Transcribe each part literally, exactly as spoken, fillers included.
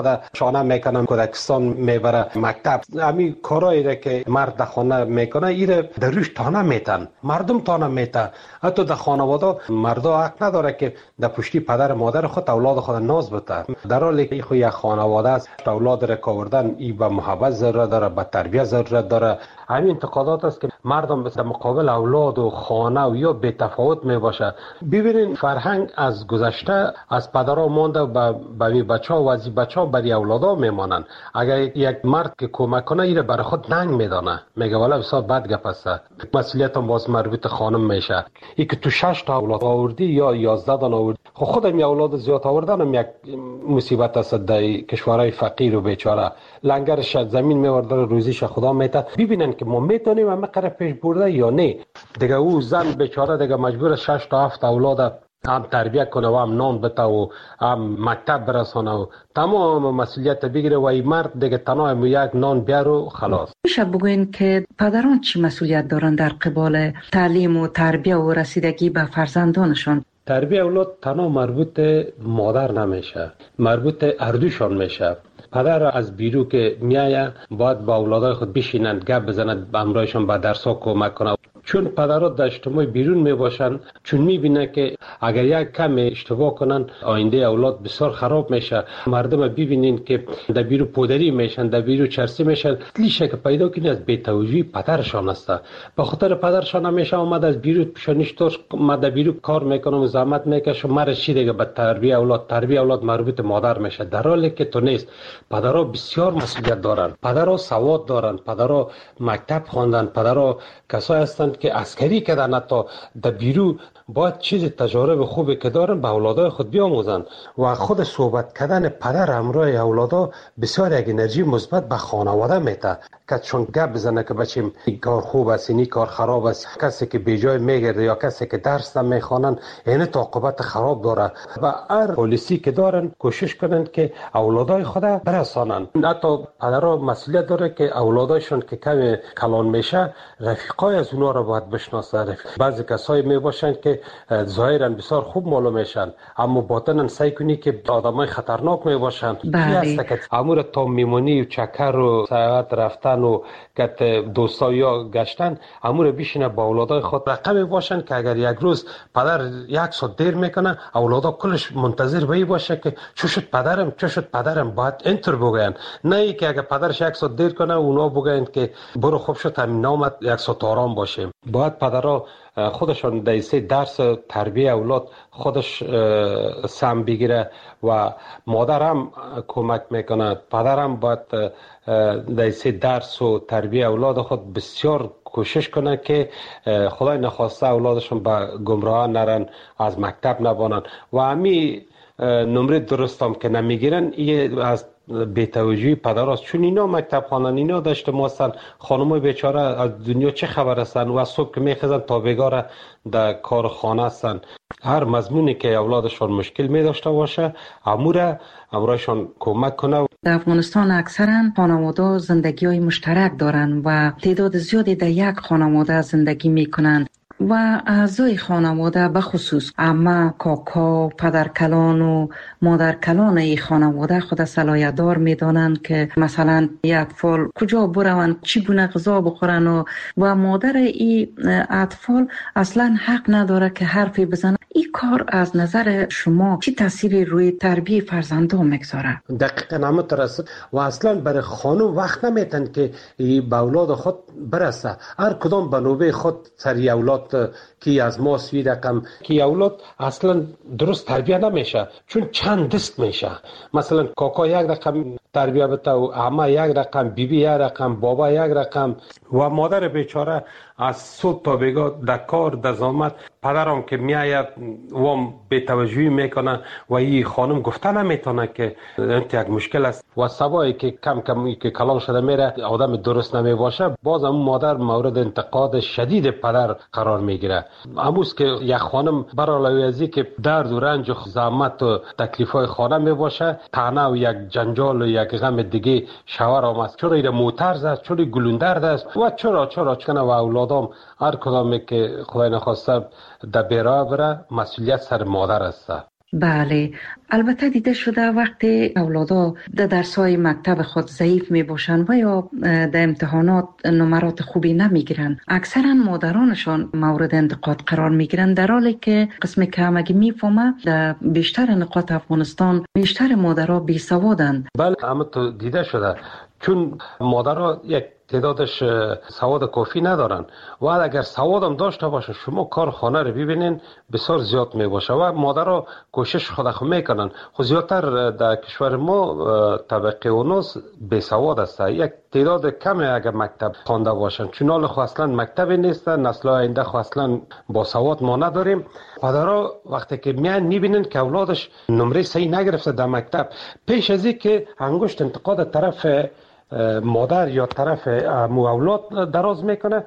شانه میکنن، کودکستان میبره مکتب، همین کارایی را که مرد در خانه میکنه ایره در روش تانه میتن، مردم تانه میتن. حتی در خانواده مردا حق نداره که در پشتی پدر مادر خود اولاد خود ناز بده، در حالی که خو یک خانواده است اولاد را کاوردن ای به محبت ضرورت داره، به تربیت ضرورت داره. همین انتقادات است که مردم در مقابل اولاد و خانه و یا بی تفاوت می باشه. ببینین فرهنگ از گذشته از پدرها مونده و به بچه‌ها و از بچه‌ها برای اولادا میمانند. اگر یک مرد که کمک کنه ایره برای خود ننگ میدانه، میگه والا بسیار بد گپ است، مسئولیت هم باز مربوط خانم میشه. ای که تو شش تا اولاد آوردی یا یازده تا آوردی، خب خودم یک اولاد زیاد آوردن هم یک مصیبت است در کشورهای فقیر و بیچاره. لنگرش زمین میورده روزیش خدا میته. ببینن که ما میتونیم همه قره پیش برده یا نه. دیگه او زن بیچاره دیگه مجبور شش تا هفت اولاد هم تربیت کنه و هم نان بده و هم مکتب برسانه و تمام مسئولیت بگیره و این مرد دیگه تنها یک نان بیار و خلاص. میشه بگوین که پدران چی مسئولیت دارن در قبال تعلیم و تربیت و رسیدگی به فرزندانشان؟ تربیت اولاد تنها مربوط مادر نمیشه، مربوط اردوشان میشه. پدر از بیرو که میایه باید با اولادای خود بشینند گپ بزنند، همراهشان به درس‌ها کمک کنه. چون پدرها در اجتماع بیرون می باشند، چون میبینه که اگر یک کم اشتباه کنن آینده اولاد بسیار خراب میشه. مردم ببینین که در بیرو پودری میشن، در بیرو چرسی میشن، لیشه که پیدا کنی از بی‌توجهی پدرشان است. به خاطر پدرشان همیشه اومد از بیرو پیشانیش توش ما در بیرو کار میکنم، زحمت میکشم، مرا چی دیگه به تربیت اولاد، تربیت اولاد مربوط مادر میشه، در حالی که تو نیست. پدرها بسیار مسئولیت دارن، پدرها سواد دارن، پدرها مکتب خواندن، پدرها کسایی هستند که عسکری کردن، حتی در بیرو باید چیز تجارب خوبی که دارن به اولادای خود بیاموزن. و خود صحبت کردن پدر همراه اولادا بسیار یک انرژی مثبت به خانواده میده، که چون گپ بزنه که بچیم این کار خوب است، این کار خراب است، کسی که بیجای میگرده یا کسی که درس نمیخوانن این عاقبت خراب داره. و هر پالیسی که دارن کوشش کنن که اولادای خود برسانن. حتی پدرها مسئولیت داره که اولادایشون که کم کلان میشه رفیقای از اونها رو باید بشناسه. بعضی کسایی می باشن که ظاهرا بسیار خوب معلوم میشن اما باطنا سعی کنی که آدمای خطرناک می باشن. بله. امور تا میمونی و چکر و ساعت رفتن و کت دوستا یا گشتن امور بیشینه با اولادای خود رقم باشن که اگر یک روز پدر یک ساعت دیر میکنه اولادا کلش منتظر بایی باشه که چه شد پدرم، چه شد پدرم، باید اینطور بگن. نه ای که اگر پدرش یک ساعت دیر کنه اونا بگن که برو خوب شد همین نامت یک ساعت آرام باشه. باید پدرها خودشان در سه درس تربیت اولاد خودش سم بگیره و مادر هم کمک میکنه. پدر هم باید در سه درس و تربیت اولاد خود بسیار کوشش کنه که خدای نخواسته اولادشون به گمراه نرن، از مکتب نبانن. و همین نمره درستم که نمیگیرن این از بی‌توجهی پدراست. چون اینا مکتب خوانن، اینا داشته ماستن، خانمای بیچاره از دنیا چه خبر هستن و از صبح که میخزن تا بیگاره در کار خانه هستن. هر مضمونی که اولادشان مشکل می داشته باشه اموره امرایشان کمک کنه. در افغانستان اکثرا خانواده زندگی های مشترک دارن و تعداد زیادی در یک خانواده زندگی میکنن و اعضای خانواده به خصوص عمه، کاکا، پدرکلان و مادرکلان این خانواده خود صلاحیت دار میدانند که مثلا این اطفال کجا بروند، چی گونه غذا بخورن و و مادر این اطفال اصلا حق نداره که حرفی بزنه. این کار از نظر شما چی تأثیری روی تربیت فرزندان میگذاره؟ دقیقاً همونطور است و اصلا برای خانم وقت نمیتن که به اولاد خود برسه. هر کدام به نوبه خود سری اولاد کی از ما سوی رقم کی اولاد اصلا درست تربیت نمیشه، چون چند دست میشه. مثلا کاکا یک رقم تربیت بده و عمه یک رقم، بیبی یک رقم، بابا یک رقم و مادر بیچاره از صبح تا بیگاه در کار در زحمت. پدرم که میآید وام بی‌توجهی میکنه و این خانم گفته نمیتونه که انت یک مشکل است و سوایی که کم کم که کلان شده میره آدم درست نمی باشه، باز هم مادر مورد انتقاد شدید پدر قرار میگیره. امروز که یک خانم برای ازی که درد و رنج و زحمت و تکلیفای خانه می باشه، طعنه و یک جنجال و یک غم دیگه شوهر هم است، چرا ایره موترز است، چرا گلوندرد است و چرا چرا چکنه و اولادام هر کدامی که خدای نخواسته در بیراه بره مسئولیت سر مادر است. بله، البته دیده شده وقتی اولادا در درس‌های مکتب خود ضعیف می باشند و یا در امتحانات نمرات خوبی نمی گیرند، اکثرا مادرانشان مورد انتقاد قرار می گیرند، در حالی که قسم که همگی می فهمه در بیشتر نقاط افغانستان بیشتر مادرها بی سوادند. بله، اما تو دیده شده چون مادرها یک تعدادش سواد کافی ندارن و اگر سواد هم داشته باشه شما کار خانه رو ببینین بسیار زیاد می باشه و مادرها کوشش خود خود میکنن. خود زیادتر در کشور ما طبقه اونوس بی سواد است، یک تعداد کمی اگر مکتب خوانده باشن، چون حال خو اصلا مکتبی نیستن، نسل آینده خو اصلا با سواد ما نداریم. پدرها وقتی که میان میبینن که اولادش نمره صحیح نگرفته در مکتب، پیش از اینکه انگشت انتقاد طرف مادر یا طرف مو اولاد دراز میکنه،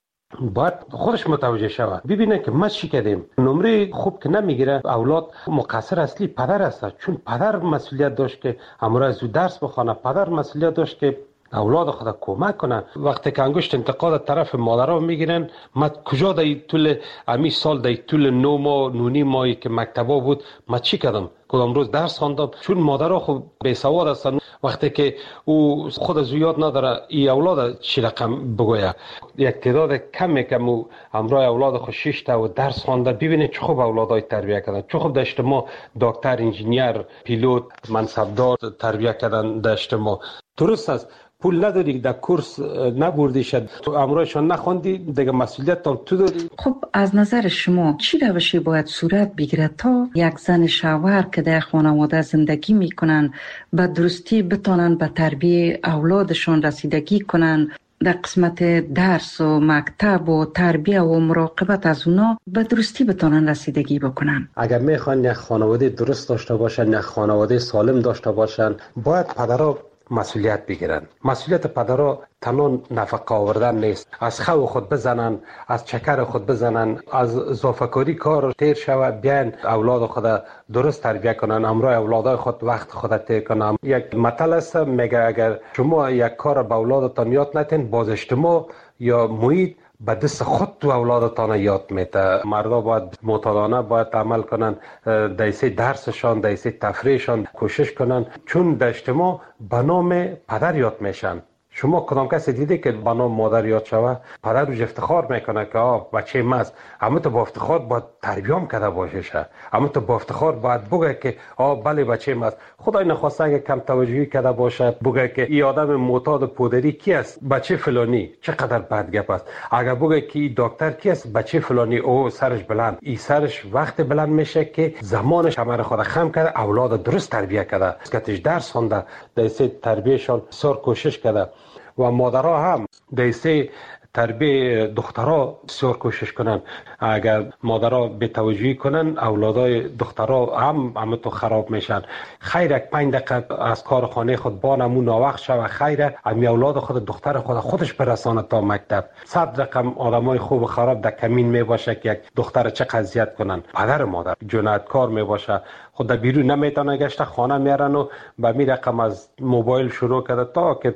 باید خودش متوجه شود، ببینه که ما چی کردیم. نمره خوب که نمیگیره اولاد، مقصر اصلی پدر است، چون پدر مسئولیت داشت که امروز زود درس بخونه، پدر مسئولیت داشت که اولاد خود کمک کنن. وقتی که انگشت انتقاد طرف مادرها میگیرن، ما کجا در طول امی سال در طول نو ماه نونی ماهی که مکتبا بود ما چی کردم، کدام روز درس خواندم، چون مادرها خود بی سواد هستن. وقتی که او خود از یاد نداره ای اولاد چی رقم بگویه، یک تعداد کمی که مو همراه اولاد خود شش تا و درس خوانده، ببینید چه خوب اولادای تربیت کردن، چه خوب داشت ما دکتر، انجینیر، پیلوت، منصبدار تربیت کردن داشت ما. درست است، پول نداری در کورس نبردی شد، تو امرایشان نخوندی، دیگه مسئولیت هم تو داری. خب از نظر شما چی روشی باید صورت بگیره تا یک زن شوهر که در خانواده زندگی میکنن به درستی بتونن به تربیه اولادشان رسیدگی کنن، در قسمت درس و مکتب و تربیه و مراقبت از اونا به درستی بتونن رسیدگی بکنن؟ اگر میخوان یک خانواده درست داشته باشن، یک خانواده سالم داشته باشن، باید پدرها مسئولیت بگیرن. مسئولیت پدرها تنها نفقه آوردن نیست، از خو خود بزنن، از چکر خود بزنن، از اضافه‌کاری کار تیر شود، بیان اولاد خود درست تربیت کنن، امرای اولادای خود وقت خود تیر کنن. یک مثل است میگه اگر شما یک کار به اولادتان یاد نتین، باز اجتماع یا محیط به دست خود تو اولادتان یاد میته. مردا باید معتادانه باید عمل کنن، دیسه درسشان، دیسه تفریحشان کوشش کنن، چون در اجتماع به نام پدر یاد میشن. شما کدام کسی دیده که به نام مادر یاد شوه؟ پدر روش افتخار میکنه که آه بچه ماست، اما تو با افتخار باید تربیام کرده باشه شه، اما تو با افتخار باید بگه که آه بله بچه ماست. خدای نخواسته اگه کم توجهی کرده باشه بگه که این آدم معتاد پودری کی است؟ بچه فلانی. چقدر بد گپ است. اگه بگه که این دکتر کی است؟ بچه فلانی. او سرش بلند، این سرش وقت بلند میشه که زمانش همه خود خم کرده، اولاد درست تربیت کرده، کتش درس خونده، دیسه تربیتشان بسیار کوشش کرده. و مادرها هم دیسه تربیه دخترها بسیار کوشش کنن. اگر مادرها به توجهی کنن، اولادای دخترها هم همه تو خراب میشن. خیر یک پنج دقیقه از کار خانه خود با نمون ناوقت شوه، خیره امی اولاد خود دختر خود خودش برسانه تا مکتب. صد رقم آدمای خوب و خراب در کمین می باشه که یک دختر چه قضیت کنن. پدر مادر جنایتکار می باشه، خود در بیرون نمیتونه گشته، خانه میارن و به می رقم از موبایل شروع کرده تا که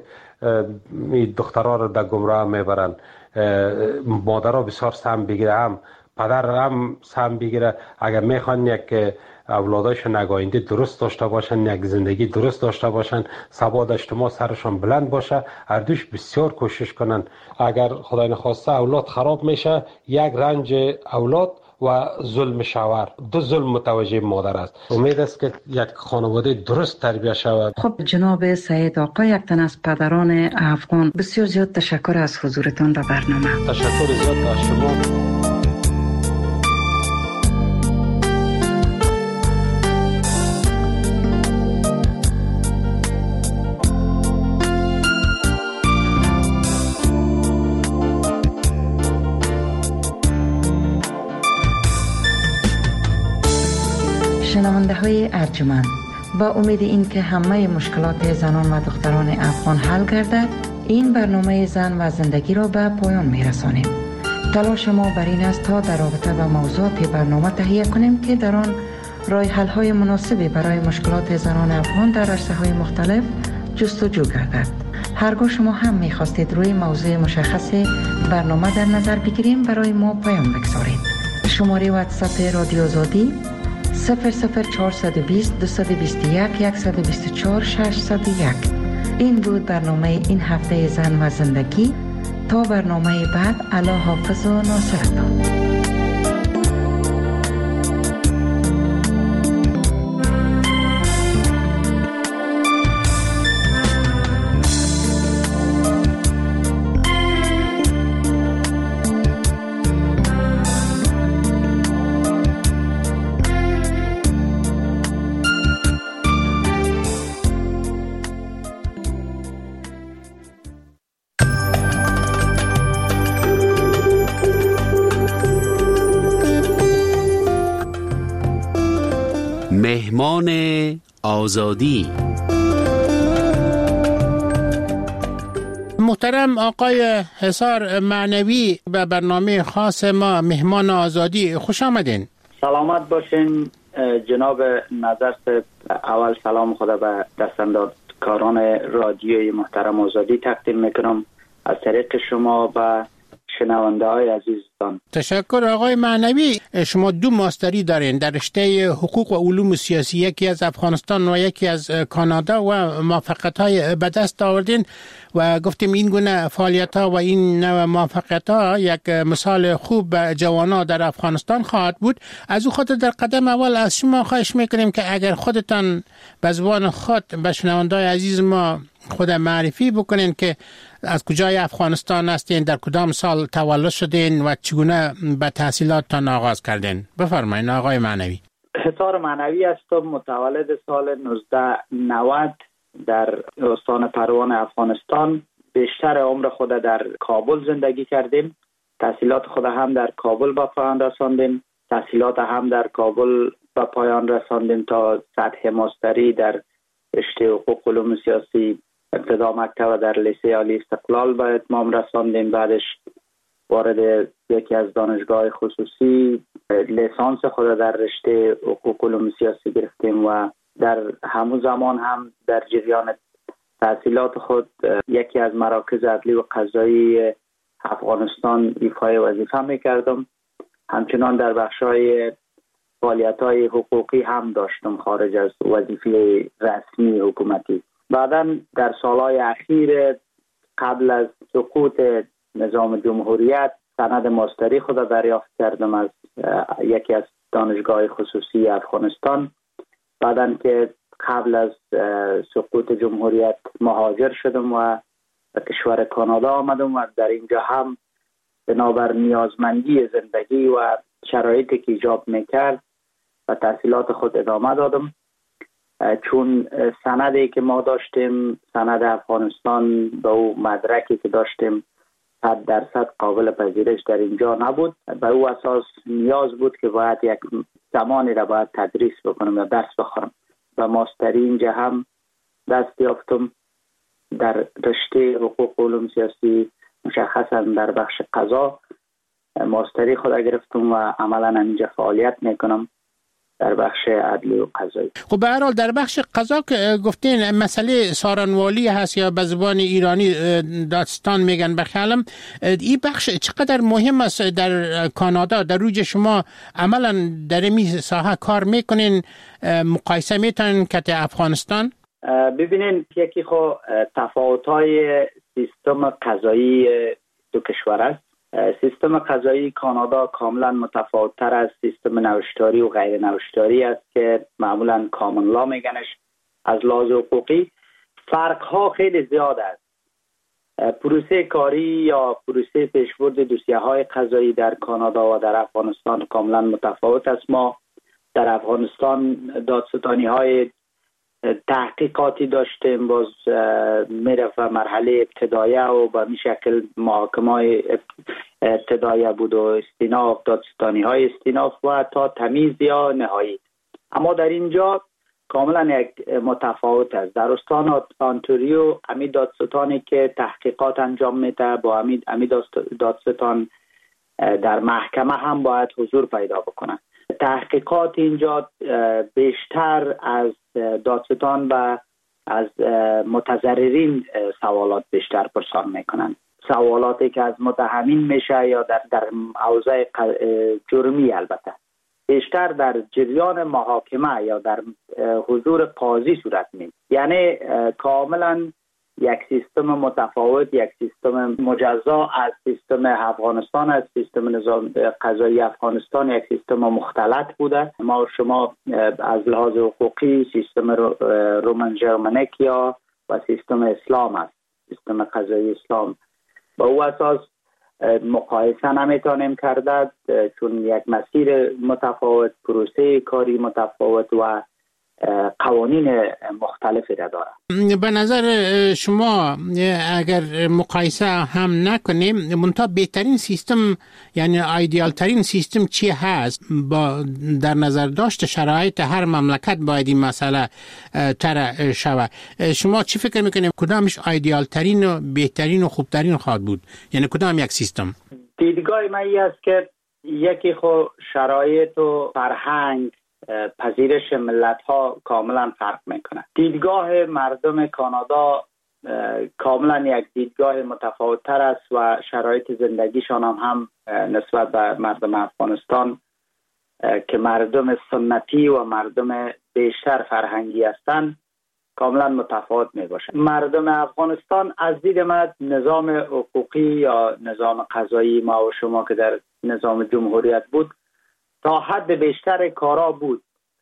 می دخترها رو در گمراه میبرن. مادرها بسیار سهم بگیره، هم پدر هم سهم بگیره. اگر میخوان یک اولادایشون آینده درست داشته باشن، یک زندگی درست داشته باشن، ثبات اجتماع سرشون بلند باشه، هر دوش بسیار کوشش کنن. اگر خدای نخواسته اولاد خراب میشه، یک رنج اولاد و ظلم شوهر، دو ظلم متوجه مادر است. امید است که یک خانواده درست تربیت شود. خب جناب سعید آقا، یک تن از پدران افغان، بسیار زیاد تشکر از حضورتان در برنامه. تشکر زیاد از شما. شنونده های ارجمند، با امید این که همه مشکلات زنان و دختران افغان حل گردد، این برنامه زن و زندگی را به پایان می رسانیم. تلاش ما بر این است تا در رابطه با موضوعات برنامه تهیه کنیم که در آن راه حل های مناسبی برای مشکلات زنان افغان در عرصه های مختلف جستجو گردد. هرگاه شما هم می خواستید روی موضوع مشخص برنامه در نظر بگیریم، برای ما پیام بگذارید. شماره واتساپ رادیو آزادی صفر صفر چهارصد و بیست دویست و بیست و یک صد و بیست و چهار ششصد و یک. این بود برنامه این هفته زن و زندگی. تا برنامه بعد، الله حافظ و ناصرتان. مهمان آزادی. محترم آقای حصار معنوی، به برنامه خاص ما مهمان آزادی خوش آمدین. سلامت باشین جناب نظر. اول سلام خدا به دستاندرکاران رادیوی محترم آزادی تقدیم میکنم از طریق شما و شنونده های عزیزتان. تشکر آقای معنوی. شما دو ماستری دارین در رشته حقوق و علوم سیاسی، یکی از افغانستان و یکی از کانادا، و موفقیت های به دست آوردین و گفتیم این گونه فعالیت ها و این نوع موفقیت ها یک مثال خوب به جوانان در افغانستان خواهد بود. از او خاطر در قدم اول از شما خواهش میکنیم که اگر خودتان به زبان خود به شنونده های عزیز ما خود معرفی بکنین که از کجای افغانستان هستین، در کدام سال تولد شدین و چگونه به تحصیلاتتان آغاز کردین. بفرمایید آقای معنوی. حصار معنوی هستم، متولد سال نوزده نود در استان پروان افغانستان. بیشتر عمر خود در کابل زندگی کردیم. تحصیلات خود هم در کابل به پایان رساندیم. تحصیلات هم در کابل به پایان رساندیم تا سطح ماستری در رشته حقوق علوم سیاسی. ابتدا مکتب در لیسه عالی استقلال به اتمام رساندیم. بعدش وارد یکی از دانشگاه خصوصی لیسانس خود در رشته حقوق علوم سیاسی گرفتیم و در همون زمان هم در جریان تحصیلات خود یکی از مراکز عدلی و قضایی افغانستان ایفای وظیفه میکردم. همچنان در بخش‌های فعالیت‌های حقوقی هم داشتم خارج از وظیفه رسمی حکومتی. بعداً در سالهای اخیر قبل از سقوط نظام جمهوریت سند ماستری خود دریافت کردم از یکی از دانشگاه خصوصی افغانستان. بعداً که قبل از سقوط جمهوریت مهاجر شدم و به کشور کانادا آمدم و در اینجا هم بنابر نیازمندی زندگی و شرایطی که ایجاب میکرد و تحصیلات خود ادامه دادم. چون سندی که ما داشتیم، سند افغانستان به او مدرکی که داشتیم صد درصد قابل پذیرش در اینجا نبود. به او اساس نیاز بود که باید یک زمانی را باید تدریس بکنم یا درس بخورم. و ماستری اینجا هم دست یافتم در رشته حقوق علوم سیاسی، مشخصا در بخش قضا ماستری خود گرفتم و عملا اینجا فعالیت میکنم در بخش عدلی و قضایی. خب به هر حال در بخش قضا که گفتین مسئله سارنوالی هست یا به زبان ایرانی دادستان میگن بخیالم، این بخش چقدر مهم است در کانادا؟ در روی شما عملا در این ساحه کار میکنین، مقایسه میتونین که افغانستان؟ ببینین یکی خو تفاوت‌های سیستم قضایی دو کشور است. سیستم قضایی کانادا کاملا متفاوت‌تر از سیستم نوشتاری و غیر نوشتاری است که معمولا کامن لا میگنش. از لحاظ حقوقی فرق‌ها خیلی زیاد است. پروسه کاری یا پروسه پیشبرد دوسیه‌های قضایی در کانادا و در افغانستان کاملا متفاوت است. ما در افغانستان دادستانی‌های تحقیقاتی داشتیم، باز میرفت مرحله ابتدایه و به می شکل محاکمه ابتدایه بود و استیناف، دادستانی های استیناف و تا تمیز یا نهایی. اما در اینجا کاملا یک متفاوت است. در استان آنتاریو امی دادستانی که تحقیقات انجام میده با امی امی دادستان در محکمه هم باید حضور پیدا بکنه. تحقیقات اینجا بیشتر از دادستان و از متضررین سوالات بیشتر پرسان میکنن. سوالاتی که از متهمین میشه یا در در حوزه جرمی البته بیشتر در جریان محاکمه یا در حضور قاضی صورت می‌گیرد. یعنی کاملا یک سیستم متفاوت، یک سیستم مجزا از سیستم افغانستان، از سیستم نظام قضایی افغانستان یک سیستم مختلط بوده. ما و شما از لحاظ حقوقی سیستم رومن ژرمنیک یا و سیستم اسلام است، سیستم قضایی اسلام. با او اساس مقایسه نمیتونیم کرده، چون یک مسیر متفاوت، پروسه کاری متفاوت و قوانین مختلفی را داره. به نظر شما اگر مقایسه هم نکنیم، منتها بهترین سیستم یعنی ایدئال ترین سیستم چی هست؟ با در نظر داشت شرایط هر مملکت باید این مسئله طرح شود. شما چی فکر میکنیم کدامش ایدئال ترین و بهترین و خوبترین خواهد بود؟ یعنی کدام یک سیستم؟ دیدگاه من این است که یکی خو شرایط و فرهنگ پذیرش ملت ها کاملا فرق میکنه. دیدگاه مردم کانادا کاملا یک دیدگاه متفاوت تر است و شرایط زندگیشان هم, هم نسبت به مردم افغانستان که مردم سنتی و مردم بیشتر فرهنگی هستند کاملا متفاوت می باشه. مردم افغانستان از دید من نظام حقوقی یا نظام قضایی ما و شما که در نظام جمهوریت بود تا حد بیشتر کارا بود،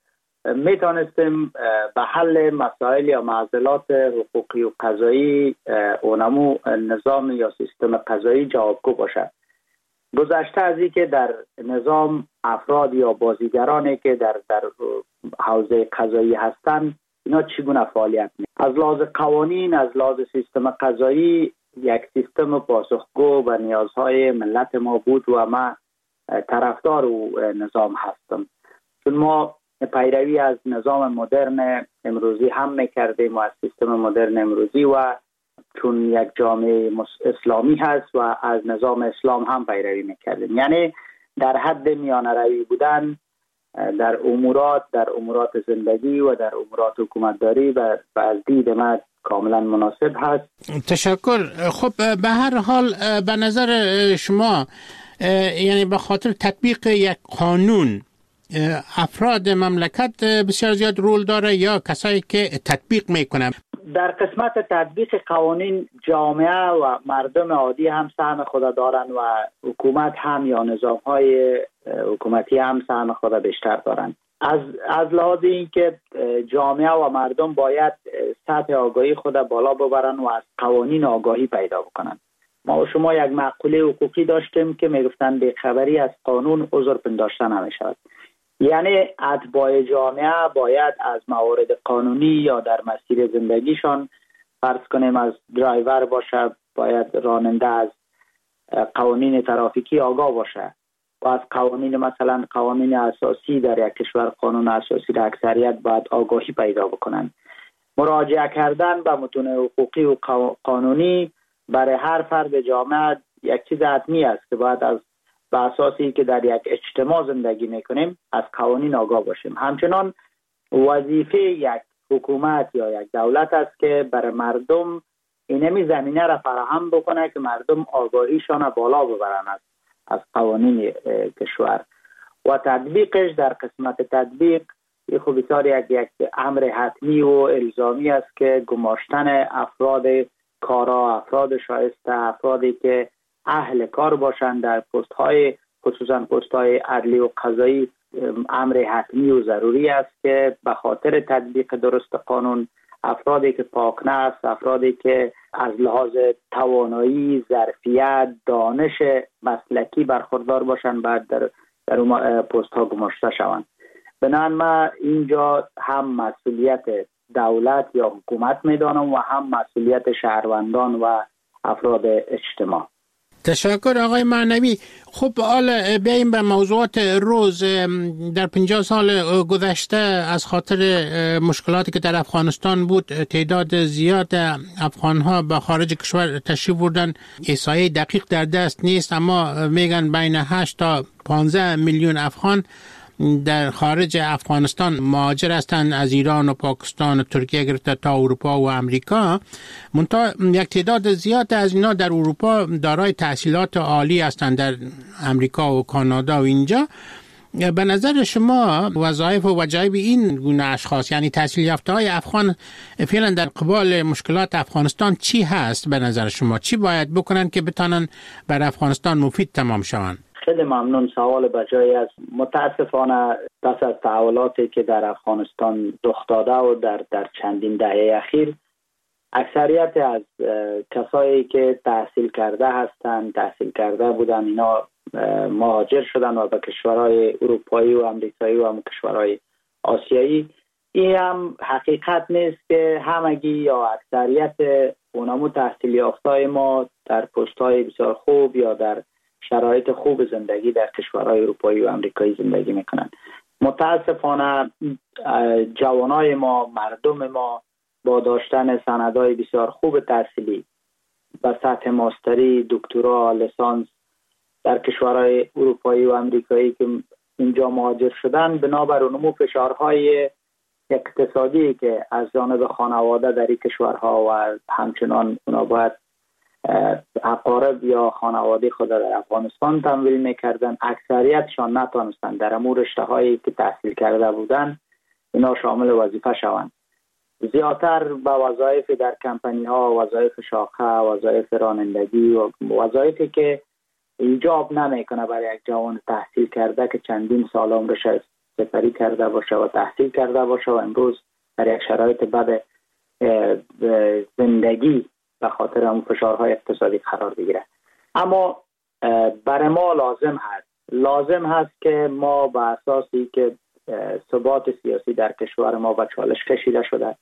می تانستیم به حل مسائل یا معضلات حقوقی و قضایی اونمو نظام یا سیستم قضایی جوابگو باشه. گذشته از این که در نظام افراد یا بازیگرانی که در در حوزه قضایی هستند اینا چگونه فعالیت می از لحاظ قوانین، از لحاظ سیستم قضایی یک سیستم پاسخگو به نیازهای ملت ما بود و ما طرفدار او نظام هستم، چون ما پیروی از نظام مدرن امروزی هم میکردیم و از سیستم مدرن امروزی و چون یک جامعه اسلامی هست و از نظام اسلام هم پیروی میکردیم. یعنی در حد میانه روی بودن در امورات در امورات زندگی و در امورات حکومتداری و از دید من کاملا مناسب هست. تشکر. خب به هر حال به نظر شما یعنی به خاطر تطبیق یک قانون افراد مملکت بسیار زیاد رول داره یا کسایی که تطبیق میکنن؟ در قسمت تطبیق قوانین جامعه و مردم عادی هم سهم خود دارن و حکومت هم یا نظامهای حکومتی هم سهم خود بیشتر دارن. از از لحاظ این که جامعه و مردم باید سطح آگاهی خود بالا ببرن و از قوانین آگاهی پیدا بکنن. ما و شما یک مقوله حقوقی داشتیم که میگفتن بی‌خبری از قانون عذر پنداشته نمیشود. یعنی اتباع جامعه باید از موارد قانونی یا در مسیر زندگیشان، فرض کنیم از درایور باشه، باید راننده از قوانین ترافیکی آگاه باشه و از قوانین مثلا قوانین اساسی در یک کشور، قانون اساسی در اکثریت باید آگاهی پیدا بکنن. مراجعه کردن به متون حقوقی و قانونی برای هر فرد جامعه یک چیز حتمی است که باید از به اساسی که در یک اجتماع زندگی میکنیم از قوانین آگاه باشیم. همچنان وظیفه یک حکومت یا یک دولت است که برای مردم اینمی زمینه را فراهم بکنه که مردم آگاهیشان بالا ببرن از از قوانین کشور و تطبیقش. در قسمت تطبیق این خب بسیار یک یک امر حتمی و الزامی است که گماشتن افراد کارا، افراد شایسته، افرادی که اهل کار باشند در پست های خصوصا پست های عدلی و قضایی امر حتمی و ضروری است که به خاطر تطبیق درست قانون افرادی که پاکنفس، افرادی که از لحاظ توانایی، ظرفیت، دانش مسلکی برخوردار باشند بعد در در اون پست ها گماشته شوند. بنابراین ما اینجا هم مسئولیت دولت یا حکومت میدانم و هم مسئولیت شهروندان و افراد اجتماع. تشکر آقای معنوی. خب حالا بیاییم به موضوعات روز. در پنجاه سال گذشته از خاطر مشکلاتی که در افغانستان بود تعداد زیاد افغانها به خارج کشور تشریف بردن. احصایه دقیق در دست نیست اما میگن بین هشت تا پانزده میلیون افغان در خارج افغانستان مهاجر هستند، از ایران و پاکستان و ترکیه گرفته تا اروپا و امریکا. منتها یک تعداد زیاد از اینا در اروپا دارای تحصیلات عالی هستند، در امریکا و کانادا و اینجا. به نظر شما وظایف و وجایب این گونه اشخاص یعنی تحصیل یافته های افغان فعلا در قبال مشکلات افغانستان چی هست؟ به نظر شما چی باید بکنن که بتانن بر افغانستان مفید تمام شوند؟ خیلی ممنون، سوال بجای است. متاسفانه پس از تحولاتی که در افغانستان رخ داده و در در چندین دهه اخیر اکثریت از کسایی که تحصیل کرده هستند تحصیل کرده بودن اینا مهاجر شدن و به کشورهای اروپایی و امریکایی و هم کشورهای آسیایی. این هم حقیقت نیست که همگی یا اکثریت اونامو تحصیل یافتای ما در پست‌های بسیار خوب یا در شرایط خوب زندگی در کشورهای اروپایی و امریکایی زندگی میکنن. متاسفانه جوانای ما، مردم ما با داشتن سندهای بسیار خوب تحصیلی به سطح ماستری، دکترا، لیسانس در کشورهای اروپایی و امریکایی که اینجا مهاجر شدن، بنابر نمو فشارهای اقتصادی که از جانب خانواده در این کشورها و همچنان اونا باید اقارب یا خانواده خود در افغانستان تمویل میکردن، اکثریتشان نتونستن در امور رشته هایی که تحصیل کرده بودن اینا شامل وظیفه شوند. زیادتر به وظایف در کمپانی ها، وظایف شاخه، وظایف رانندگی و وظایفی که ایجاب نمیکنه برای یک جوان تحصیل کرده که چندین سال عمرش سپری کرده باشه و تحصیل کرده باشه و امروز در یک شرایط بد زندگی به خاطر اون فشارهای اقتصادی قرار بگیره. اما برای ما لازم هست لازم هست که ما به اساسی که ثبات سیاسی در کشور ما به چالش کشیده شده،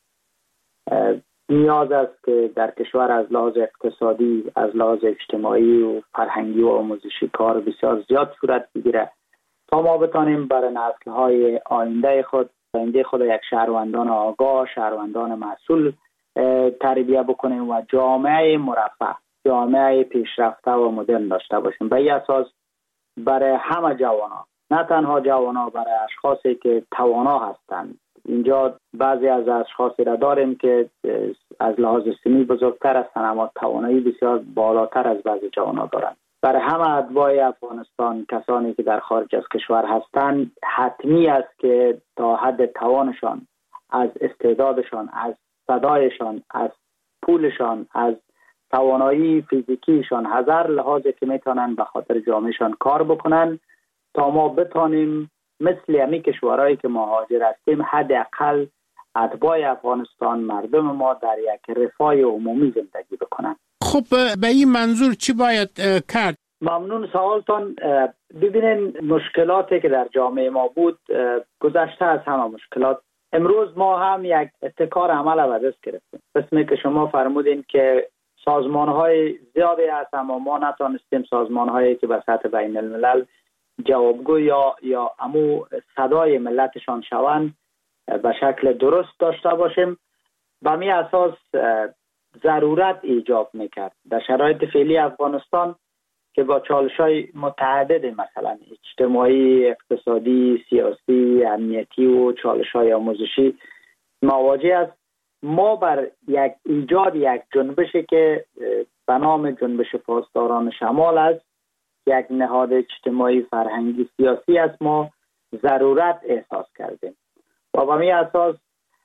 نیاز است که در کشور از لحاظ اقتصادی، از لحاظ اجتماعی و فرهنگی و آموزشی کار بسیار زیاد صورت بگیره تا ما بتانیم برای نسل‌های آینده خود آینده خود یک شهروندان آگاه، شهروندان مسئول تربیت بکنیم و جامعه مرفه، جامعه پیشرفته و مدرن داشته باشیم. به این اساس برای همه جوانا، نه تنها جوانا، برای اشخاصی که توانا هستند، اینجا بعضی از اشخاصی را داریم که از لحاظ سنی بزرگتر هستند اما توانایی بسیار بالاتر از بعضی جوانا دارند. برای همه اتباع افغانستان، کسانی که در خارج از کشور هستند، حتمی است که تا حد توانشان، از استعدادشان، از صدایشان، از پولشان، از توانایی فیزیکیشان، هزار لحاظی که میتونن به خاطر جامعهشان کار بکنن تا ما بتانیم مثل همین کشورهایی که مهاجر هستیم حداقل اتباع افغانستان، مردم ما در یک رفاه عمومی زندگی بکنن. خب به این منظور چی باید کرد؟ ممنون سوالتان. ببینین مشکلاتی که در جامعه ما بود گذشته از همه مشکلات. امروز ما هم یک ابتکار عمل به دست گرفتیم. قسمی که شما فرمودین که سازمان‌های زیادی هست اما ما نتونستیم سازمان‌هایی که به سطح بین الملل جوابگو یا یا امو صدای ملتشان شوند به شکل درست داشته باشیم. به می اساس ضرورت ایجاب میکرد در شرایط فعلی افغانستان که با چالش‌های متعدد مثلا اجتماعی، اقتصادی، سیاسی، امنیتی و چالش‌های آموزشی مواجه است. ما بر یک ایجاد یک جنبشی که به نام جنبش پاسداران شمال است، یک نهاد اجتماعی فرهنگی سیاسی است، ما ضرورت احساس کردیم و به این اساس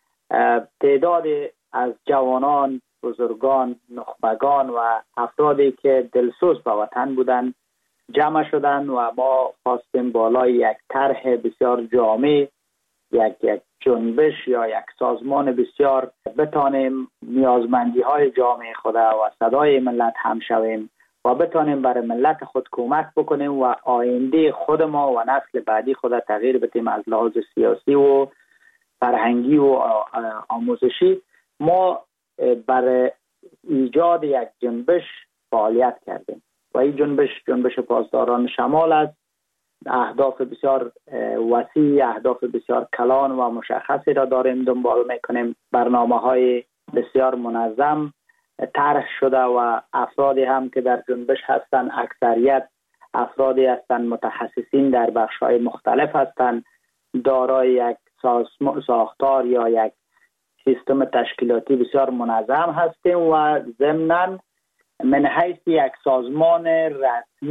تعداد از جوانان، بزرگان، نخبگان و افرادی که دلسوز به وطن بودند جمع شدند و ما خواستیم بالای یک طرح بسیار جامع، یک یک جنبش یا یک سازمان بسیار بتانیم نیازمندی های جامعه خود و صدای ملت هم شویم و بتانیم برای ملت خود کمک بکنیم و آینده خود ما و نسل بعدی خود تغییر بدیم از لحاظ سیاسی و فرهنگی و آموزشی. ما برای ایجاد یک جنبش فعالیت کردیم و این جنبش جنبش پاسداران شمال است. اهداف بسیار وسیع، اهداف بسیار کلان و مشخصی را داریم دنبال میکنیم. برنامه های بسیار منظم طرح شده و افرادی هم که در جنبش هستند اکثریت افرادی هستند متخصصین در بخش های مختلف هستند، دارای یک ساختار یا یک سیستم تشکیلاتی بسیار منظم هستیم و ضمناً من حیث یک سازمان رسمی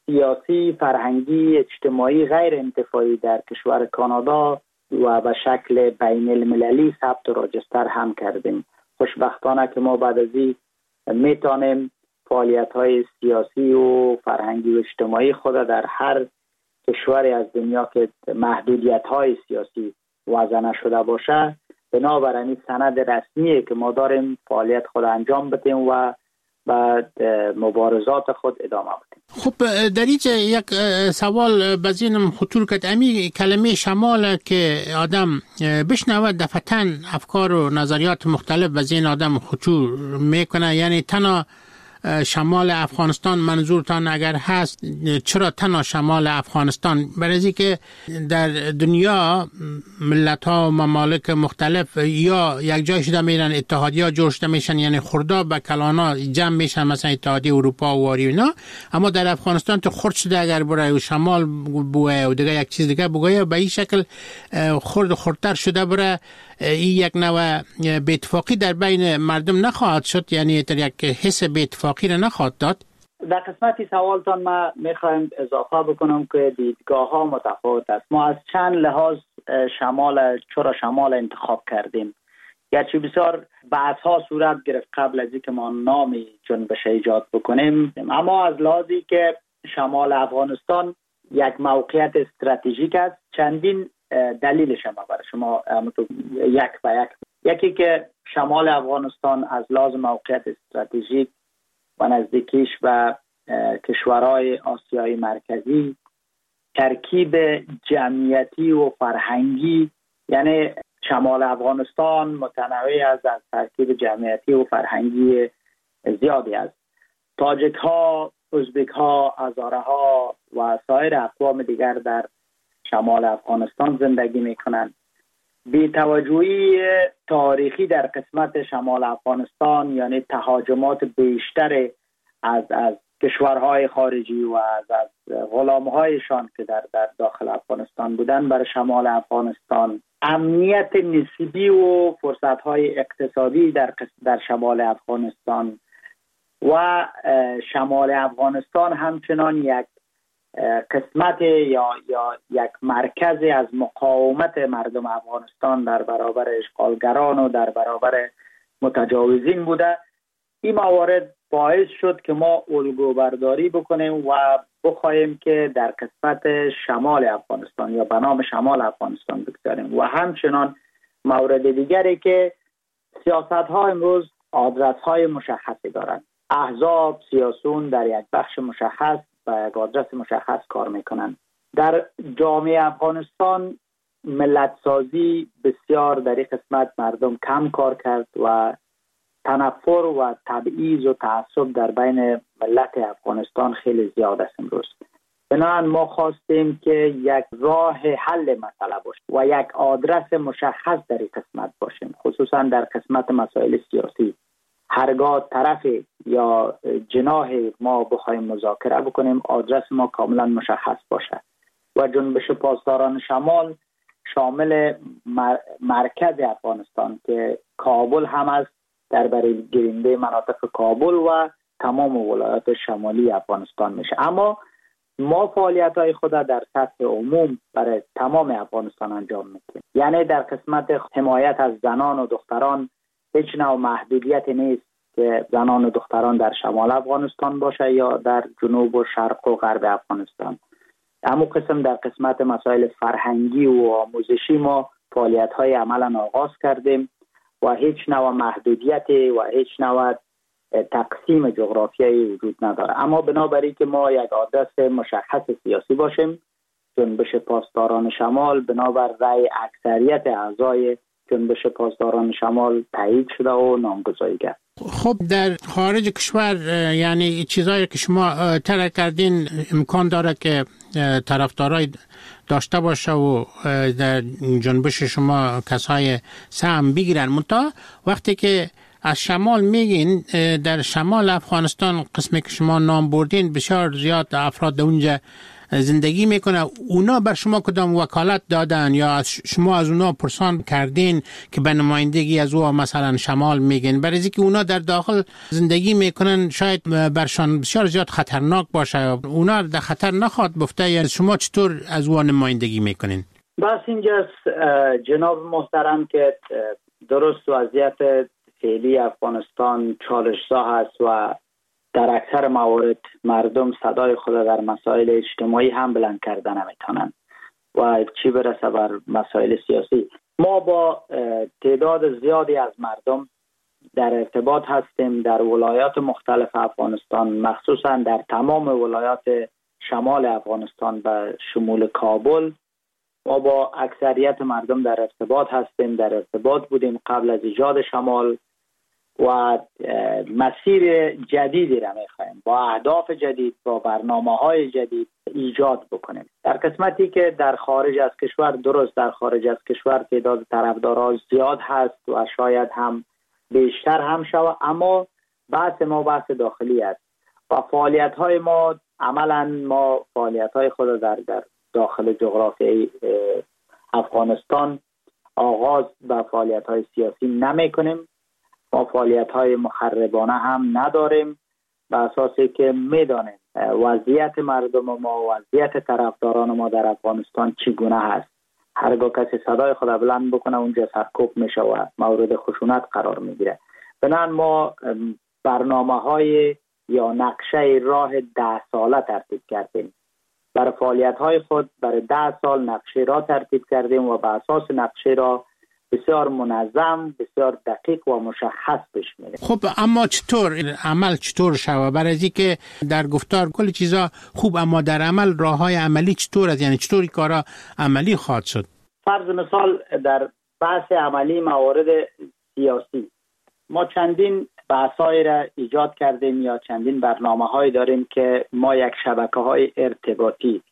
سیاسی، فرهنگی، اجتماعی غیر انتفاعی در کشور کانادا و به شکل بین المللی ثبت و راجستر هم کردیم. خوشبختانه که ما بعد از این میتونیم فعالیت‌های سیاسی و فرهنگی و اجتماعی خود در هر کشوری از دنیا که محدودیت‌های سیاسی وضع نشده باشه، بنابراین سند رسمیه که ما داریم فعالیت خود انجام بدیم و بعد مبارزات خود ادامه بدیم. خب در اینجا یک سوال بزینم خطور کرد. امی کلمه شمال که آدم بشنوه دفعتاً افکار و نظریات مختلف بزین آدم خطور میکنه، یعنی تنها شمال افغانستان منظورتان اگر هست، چرا تنها شمال افغانستان؟ برای که در دنیا ملت ها و ممالک مختلف یا یک جای شده میرن اتحادیه ها جور شده میشن، یعنی خردا به کلانا جمع میشن، مثلا اتحادیه اروپا و واری اینا. اما در افغانستان تو خرد شده اگر برای و شمال بوه و دیگه یک چیز دیگه بگویه، به این شکل خرد و خردتر شده برای این یک نوع بی‌اتفاقی در بین مردم نخواهد شد، یعنی در یک حس بی‌اتفاقی را نخواهد داد. در قسمتی سوالتان ما میخوایم اضافه بکنم که دیدگاه ها متفاوت است. ما از چند لحاظ شمال چرا شمال انتخاب کردیم، گرچه بسیار بحث ها صورت گرفت قبل از اینکه ما نامی جنبش ایجاد بکنیم، اما از لحاظی که شمال افغانستان یک موقعیت استراتژیک است، چندین دلیلش هم برای شما یک به یک. یکی که شمال افغانستان از لحاظ موقعیت استراتژیک و نزدیکیش و کشورهای آسیای مرکزی، ترکیب جمعیتی و فرهنگی، یعنی شمال افغانستان متنوع از از ترکیب جمعیتی و فرهنگی زیادی است. تاجک ها، ازبک ها، هزاره ها و سایر اقوام دیگر در شمال افغانستان زندگی میکنند. بی توجهی تاریخی در قسمت شمال افغانستان، یعنی تهاجمات بیشتر از از کشورهای خارجی و از از غلامهایشان که در در داخل افغانستان بودن بر شمال افغانستان، امنیت نسبی و فرصتهای اقتصادی در در شمال افغانستان و شمال افغانستان همچنان یک قسمت یا یا یک مرکز از مقاومت مردم افغانستان در برابر اشغالگران و در برابر متجاوزین بوده. این موارد باعث شد که ما الگو برداری بکنیم و بخواهیم که در قسمت شمال افغانستان یا به نام شمال افغانستان بگذاریم. و همچنان مورد دیگری که سیاست ها امروز آدرس های مشخصی دارند. احزاب سیاسون در یک بخش مشخص و یک آدرس مشخص کار میکنند. در جامعه افغانستان ملت سازی بسیار در این قسمت مردم کم کار کرد و تنفر و تبعیض و تعصب در بین ملت افغانستان خیلی زیاد است امروز. بنابراین ما خواستیم که یک راه حل مسئله باشه و یک آدرس مشخص در این قسمت باشیم، خصوصا در قسمت مسائل سیاسی. هرگاه طرف یا جناح ما بخوایم مذاکره بکنیم، آدرس ما کاملا مشخص باشه و جنبش پاسداران شمال شامل مرکز افغانستان که کابل هم است، در برای گیرنده مناطق کابل و تمام ولایات شمالی افغانستان میشه. اما ما فعالیت های خود در سطح عموم برای تمام افغانستان انجام میدیم، یعنی در قسمت حمایت از زنان و دختران هیچ نوع محدودیت نیست که زنان و دختران در شمال افغانستان باشه یا در جنوب و شرق و غرب افغانستان. اما قسم در قسمت مسائل فرهنگی و آموزشی ما فعالیت های عملا آغاز کردیم و هیچ نوع محدودیت و هیچ نوع تقسیم جغرافیایی وجود نداره. اما بنابراین که ما یک آدرس مشخص سیاسی باشیم، جنبش پاسداران شمال بنابر رأی اکثریت اعضای جنبش پاسداران شمال تایید شده و نامگذاری کرد. خب در خارج کشور یعنی چیزایی که شما ترک کردین امکان داره که طرفدارای داشته باشه و در جنبش شما کسای سهم بگیرن. منتها وقتی که از شمال میگین، در شمال افغانستان قسمی که شما نام بردین بسیار زیاد افراد اونجا زندگی میکنه، اونا بر شما کدام وکالت دادن یا شما از اونا پرسان کردین که به نمایندگی از او مثلا شمال میگین؟ برای اینکه اونا در داخل زندگی میکنن شاید برشان بسیار زیاد خطرناک باشه، اونا در خطر نخواد بفته، یا شما چطور از او نمایندگی میکنین؟ بس اینجاست جناب محترم که درست وضعیت فعلی افغانستان چالش‌زا هست و در اکثر موارد مردم صدای خود در مسائل اجتماعی هم بلند کردن نمیتونن و چی برسه بر مسائل سیاسی. ما با تعداد زیادی از مردم در ارتباط هستیم در ولایات مختلف افغانستان، مخصوصا در تمام ولایات شمال افغانستان و شمول کابل. ما با اکثریت مردم در ارتباط هستیم، در ارتباط بودیم قبل از ایجاد شمال و مسیر جدیدی را می‌خوایم با اهداف جدید، با برنامه‌های جدید ایجاد بکنیم. در قسمتی که در خارج از کشور، درست در خارج از کشور تعداد طرفداران زیاد هست و شاید هم بیشتر هم شود، اما بحث ما بحث داخلی است و فعالیت‌های ما عملاً ما فعالیت‌های خود در در داخل جغرافیای افغانستان آغاز به فعالیت‌های سیاسی نمی‌کنیم. ما فعالیت‌های مخربانه هم نداریم، به اساسی که می‌دانیم وضعیت مردم ما، وضعیت طرفداران ما در افغانستان چگونه هست. هرگاه کسی صدای خود بلند بکنه اونجا سرکوب میشه و مورد خشونت قرار میگیره. بنابراین ما برنامه‌های یا نقشه راه ده ساله ترتیب کردیم. برای فعالیت‌های خود برای ده سال نقشه را ترتیب کردیم و بر اساس نقشه را بسیار منظم، بسیار دقیق و مشخص پیش میریم. خب اما چطور عمل چطور شوه؟ برای اینکه در گفتار کل چیزا خوب، اما در عمل راههای عملی چطور است؟ یعنی چطوری کارا عملی خواهد شد؟ فرض مثال در بحث عملی موارد سیاسی ما چندین بحث‌های را ایجاد کردیم یا چندین برنامه‌های داریم که ما یک شبکه‌های ارتباطی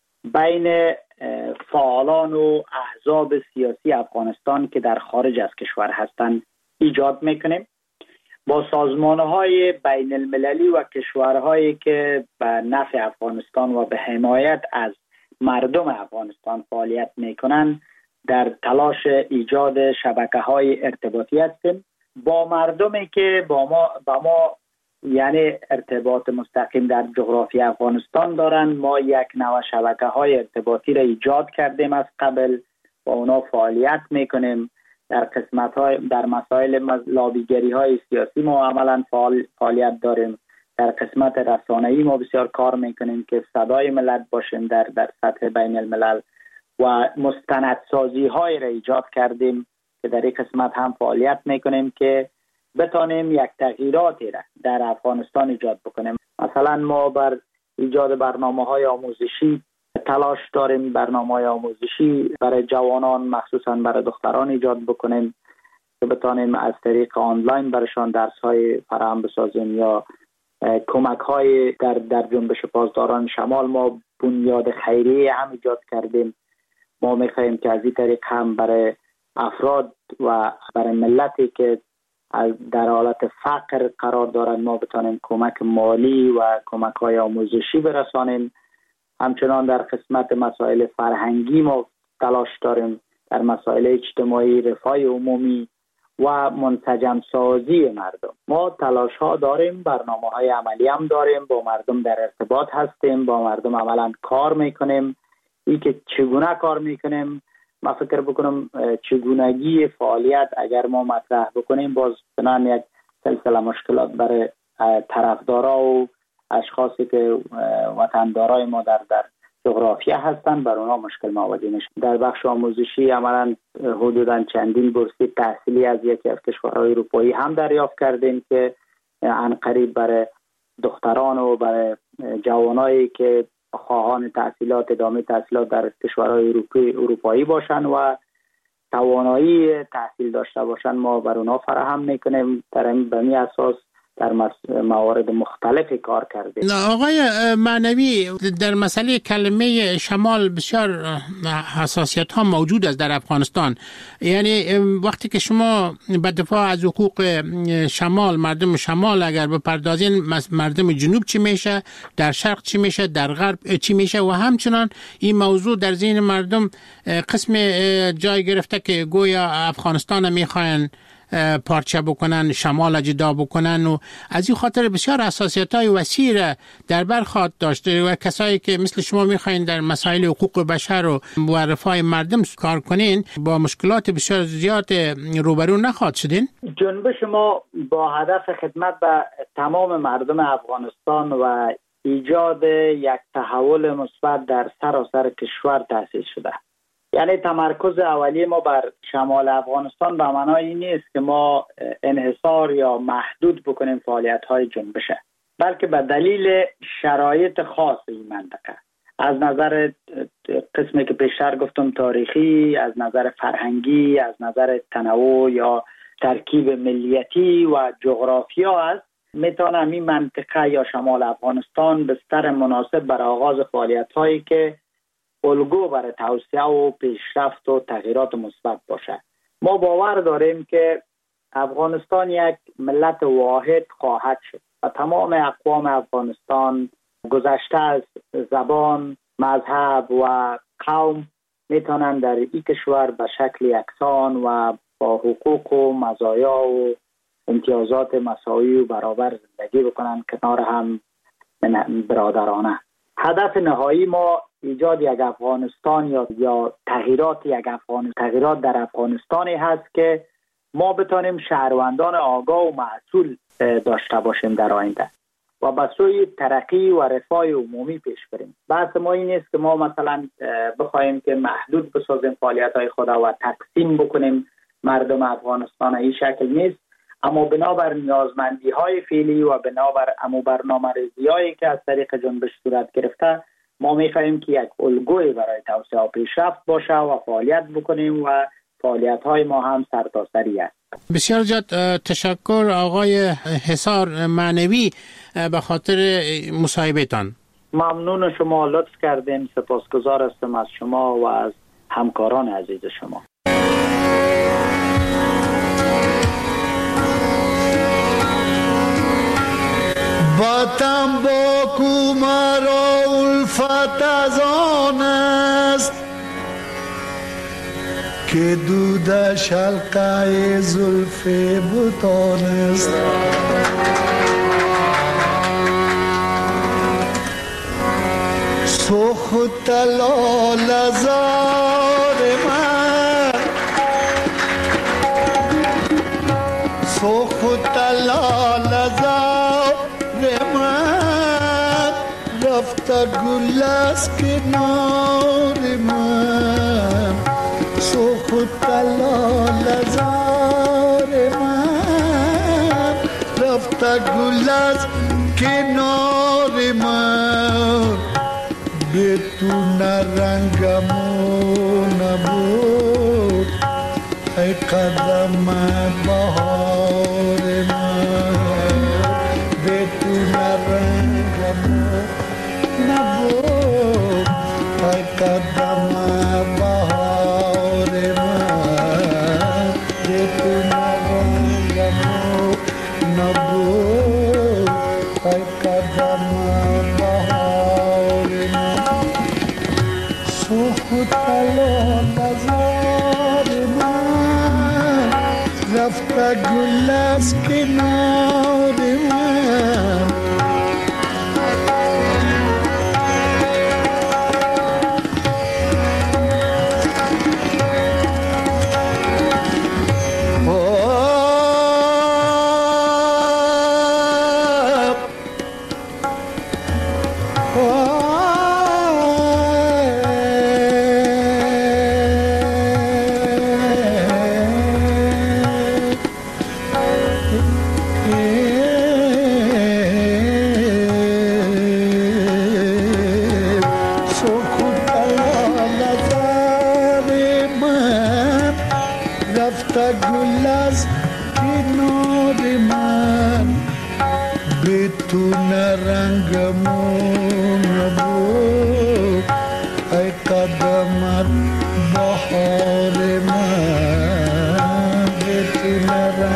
بین فعالان و احزاب سیاسی افغانستان که در خارج از کشور هستند ایجاد میکنیم، با سازمان‌های بین المللی و کشورهایی که به نفع افغانستان و به حمایت از مردم افغانستان فعالیت میکنند در تلاش ایجاد شبکه‌های ارتباطی هستیم. با مردمی که با ما با ما یعنی ارتباط مستقیم در جغرافی افغانستان دارند، ما یک نوع شبکه‌های ارتباطی را ایجاد کردیم از قبل، با اونا فعالیت میکنیم. در قسمت‌های در مسائل لابیگری‌های سیاسی ما عملاً فعال فعالیت داریم. در قسمت رسانه‌ای ما بسیار کار میکنیم که صدای ملت باشیم در در سطح بین الملل و مستندسازی‌های را ایجاد کردیم که در این قسمت هم فعالیت میکنیم که بتانیم یک تغییراتی را در افغانستان ایجاد بکنیم. مثلا ما بر ایجاد برنامه‌های آموزشی تلاش داریم، برنامه‌های آموزشی برای جوانان مخصوصا برای دختران ایجاد بکنیم که بتانیم از طریق آنلاین برشان درس‌های فراهم بسازیم یا کمک‌های در در جنبش پاسداران شمال. ما بنیاد خیریه هم ایجاد کردیم. ما می‌خواهیم که از این طریق هم برای افراد و برای ملتی که در حالت فقر قرار دارند ما بتانیم کمک مالی و کمک‌های آموزشی برسانیم. همچنان در قسمت مسائل فرهنگی ما تلاش داریم، در مسائل اجتماعی، رفاه عمومی و منسجم سازی مردم ما تلاش ها داریم. برنامه‌های عملی هم داریم، با مردم در ارتباط هستیم، با مردم عملاً کار میکنیم. این که چگونه کار میکنیم، ما فکر بکنم چگونگی فعالیت اگر ما مطرح بکنیم باز بنان یک سلسله مشکلات برای طرفدارا و اشخاصی که وطندارای ما در در جغرافیا هستند بر اونا مشکل مواجه میشه. در بخش آموزشی عملاً حدوداً چندین بورسیه تحصیلی از یکی از کشورهای اروپایی هم دریافت کردیم که عنقریب برای دختران و برای جوانایی که خواهان تحصیلات ادامه تحصیلات در کشورهای اروپایی اروپایی باشن و توانایی تحصیل داشته باشن ما بر اونا فراهم میکنیم. در این بمی اساس در موارد مختلفی کار کردیم. آقای معنوی، در مسئله کلمه شمال بسیار حساسیت ها موجود است در افغانستان. یعنی وقتی که شما به دفاع از حقوق شمال، مردم شمال اگر بپردازین، مردم جنوب چی میشه، در شرق چی میشه، در غرب چی میشه، و همچنان این موضوع در ذهن مردم قسم جای گرفته که گویا افغانستان میخواین پارچه بکنن، شمال جدا بکنن، و از این خاطر بسیار حساسیت‌های وسیع در بر خواهد داشت و کسایی که مثل شما میخواین در مسائل حقوق بشر و رفاه مردم کار کنین با مشکلات بسیار زیاد روبرو نخواهد شدین. جنبش ما با هدف خدمت به تمام مردم افغانستان و ایجاد یک تحول مثبت در سراسر کشور تأسیس شده. یعنی تمرکز اولیه ما بر شمال افغانستان به معنای این نیست که ما انحصار یا محدود بکنیم فعالیت‌های جنبشه، بلکه به دلیل شرایط خاص این منطقه، از نظر قسمی که پیشتر گفتم تاریخی، از نظر فرهنگی، از نظر تنوع یا ترکیب ملیتی و جغرافیا است، میتونه این منطقه یا شمال افغانستان بستر مناسب برای آغاز فعالیت‌هایی که الگو برای توسعه و پیشرفت و تغییرات مثبت باشه. ما باور داریم که افغانستان یک ملت واحد خواهد شد و تمام اقوام افغانستان گذشته از زبان، مذهب و قوم میتونن در این کشور به شکل یکسان و با حقوق و مزایا و امتیازات مساوی و برابر زندگی بکنن کنار هم برادرانه. هدف نهایی ما ایجاد یک افغانستان یا یا تغییرات یک افغان تغییرات در افغانستانی هست که ما بتانیم شهروندان آگاه و مسئول داشته باشیم در آینده و به سوی ترقی و رفاه عمومی پیش بریم. بحث ما این نیست که ما مثلا بخوایم که محدود بسازیم فعالیت‌های خود و تقسیم بکنیم مردم افغانستان. این شکل نیست، اما بنابر نیازمندی‌های فعلی و بنابر امو برنامه‌ریزی‌هایی که از طریق جنبش صورت گرفته، ما می‌خواهیم که یک الگوی برای توسعه و پیشرفت باشه و فعالیت بکنیم و فعالیت‌های ما هم سرتاسری است. بسیار زیاد تشکر آقای حصار معنوی به خاطر مصاحبه‌تان. ممنون شما، لطف کردین. سپاسگزار هستم از شما و از همکاران عزیز شما. وطن با کومارا الفت از آن است که دودش حلقه زلف بتان است. سخت لال زار من، سخت لال زار من، رفت گل از کنار من. سخت لال زار من، رفت گل از کنار من. به تو نرنگمو نبود ای قدم بهار من. به تو نرنگمو نبود ای قدم بهار من. به تو نرنگمو نبود ای قدم سخت لال زار من، رفت گل از کنار من. بتون رنگمون بود ای قدمت بهار من بتون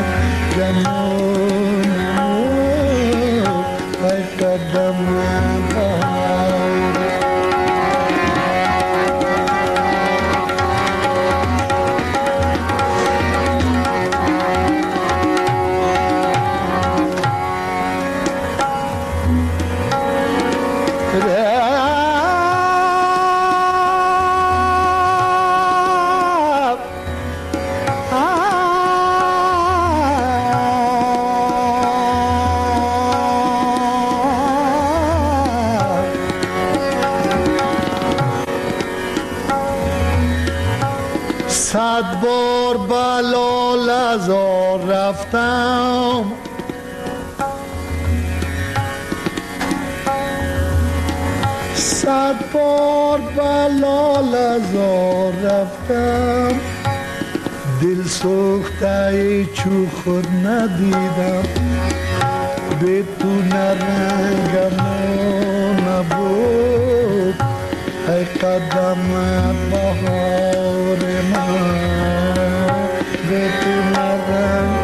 رنگمون بود ای قدمت بهار صد بار بلال ازار رفتم صد بار بلال ازار رفتم دل سوخته چو خود ندیدم بدون رنگمون نبود ای قدم بهار من بدون رنگ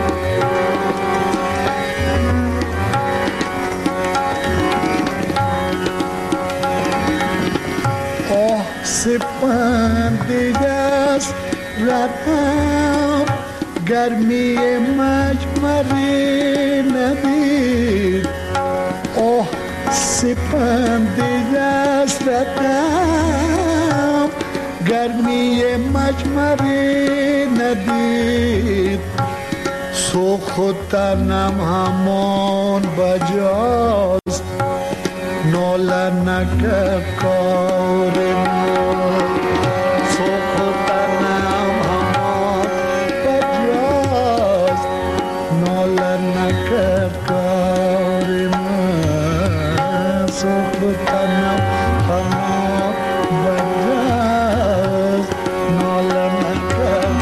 آه سپند دست رفتم گرمی مجمری ندید آه سپند دست رفتم گرمی مجمری ندید سوخت تنم همان بجاست ناله نکرد کار من سوخت تنم همان بجاست ناله نکرد کار من سوخت تنم همان بجاست ناله نکرد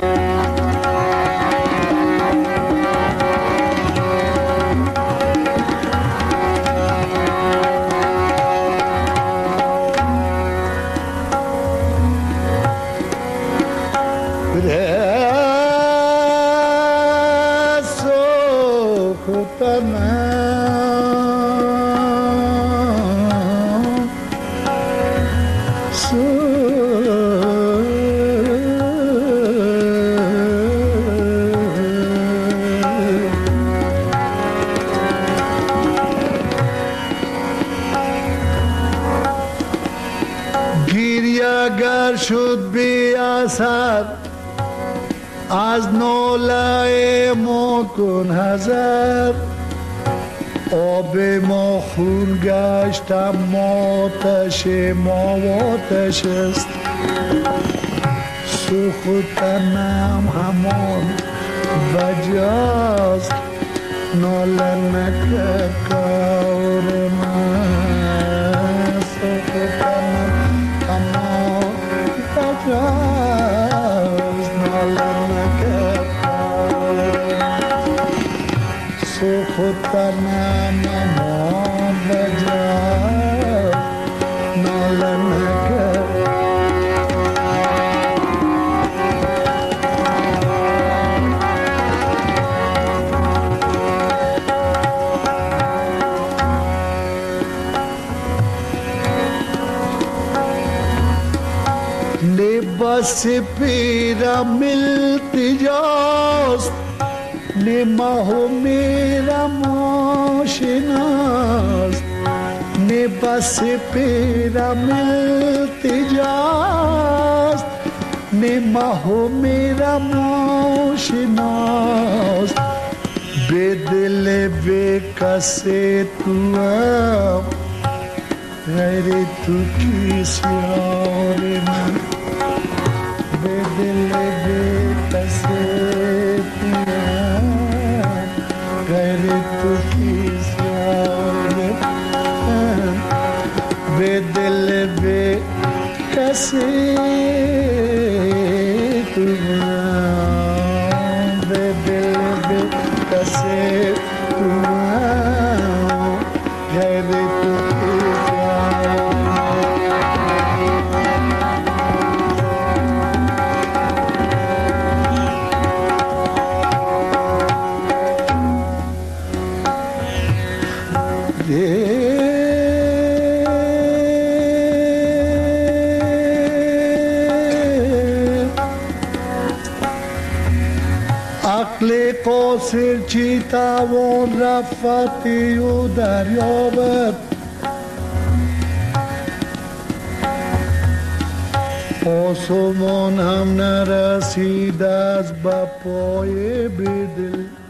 گر شد بی اثر از ناله ما کن حذر آب ما خون گشت اما آتش ما آتش است سوخت تنم همان بجاست ناله نکرد کار من سوخت تنم همان بجاست ناله نکرد کار سوخت تنم همان بجاست ناله نکرد بس پیرم التجاست نماه میرم آشناست بس پیرم التجاست نماه میرم آشناست به دل به کسی تو هم غیر تو کیست یار من به دل به کسی تو هم غیر تو کیست یار من به دل به کسی تو هم به دل به کسی تو هم عقل قاصر چی توان رفتی و دریابد آسمان هم نرسید از به پای بدل